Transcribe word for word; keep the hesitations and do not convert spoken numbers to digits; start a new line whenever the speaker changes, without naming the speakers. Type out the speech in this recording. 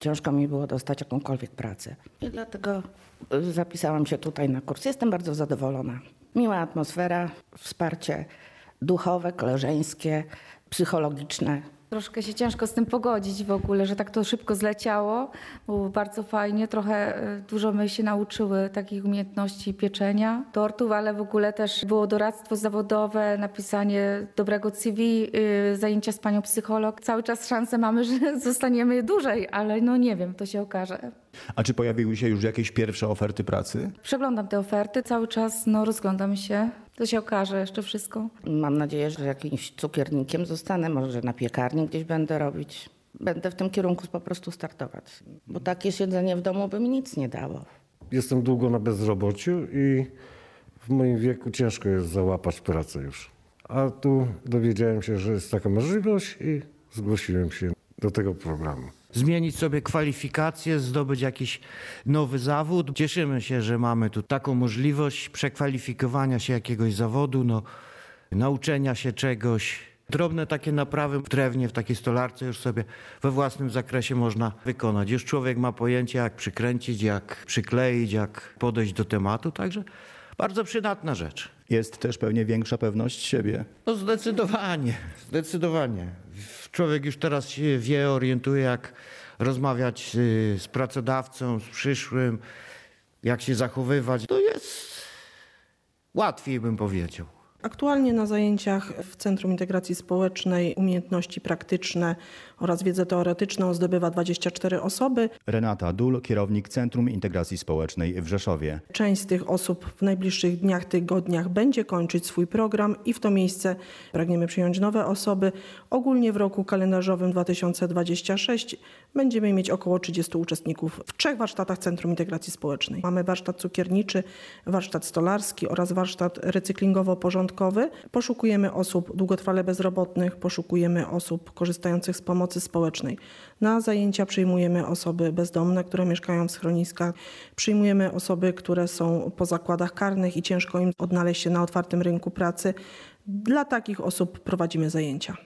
Ciężko mi było dostać jakąkolwiek pracę. I dlatego zapisałam się tutaj na kurs. Jestem bardzo zadowolona. Miła atmosfera, wsparcie duchowe, koleżeńskie, psychologiczne.
Troszkę się ciężko z tym pogodzić w ogóle, że tak to szybko zleciało. Było bardzo fajnie, trochę y, dużo my się nauczyły takich umiejętności pieczenia tortów, ale w ogóle też było doradztwo zawodowe, napisanie dobrego C V, y, zajęcia z panią psycholog. Cały czas szansę mamy, że zostaniemy dłużej, ale no nie wiem, to się okaże.
A czy pojawiły się już jakieś pierwsze oferty pracy?
Przeglądam te oferty, cały czas no, rozglądam się. To się okaże jeszcze wszystko.
Mam nadzieję, że jakimś cukiernikiem zostanę, może na piekarni gdzieś będę robić. Będę w tym kierunku po prostu startować, bo takie siedzenie w domu by mi nic nie dało.
Jestem długo na bezrobociu i w moim wieku ciężko jest załapać pracę już. A tu dowiedziałem się, że jest taka możliwość i zgłosiłem się do tego programu.
Zmienić sobie kwalifikacje, zdobyć jakiś nowy zawód. Cieszymy się, że mamy tu taką możliwość przekwalifikowania się jakiegoś zawodu, no, nauczenia się czegoś. Drobne takie naprawy w drewnie, w takiej stolarce już sobie we własnym zakresie można wykonać. Już człowiek ma pojęcie, jak przykręcić, jak przykleić, jak podejść do tematu, także bardzo przydatna rzecz.
Jest też pewnie większa pewność siebie.
No zdecydowanie, zdecydowanie. Człowiek już teraz się wie, orientuje, jak rozmawiać z pracodawcą, z przyszłym, jak się zachowywać. To jest łatwiej, bym powiedział.
Aktualnie na zajęciach w Centrum Integracji Społecznej umiejętności praktyczne oraz wiedzę teoretyczną zdobywa dwadzieścia cztery osoby.
Renata Dul, kierownik Centrum Integracji Społecznej w Rzeszowie.
Część z tych osób w najbliższych dniach, tygodniach będzie kończyć swój program i w to miejsce pragniemy przyjąć nowe osoby. Ogólnie w roku kalendarzowym dwa tysiące dwudziestym szóstym będziemy mieć około trzydziestu uczestników w trzech warsztatach Centrum Integracji Społecznej. Mamy warsztat cukierniczy, warsztat stolarski oraz warsztat recyklingowo-porządkowy. Poszukujemy osób długotrwale bezrobotnych, poszukujemy osób korzystających z pomocy społecznej. Na zajęcia przyjmujemy osoby bezdomne, które mieszkają w schroniskach. Przyjmujemy osoby, które są po zakładach karnych i ciężko im odnaleźć się na otwartym rynku pracy. Dla takich osób prowadzimy zajęcia.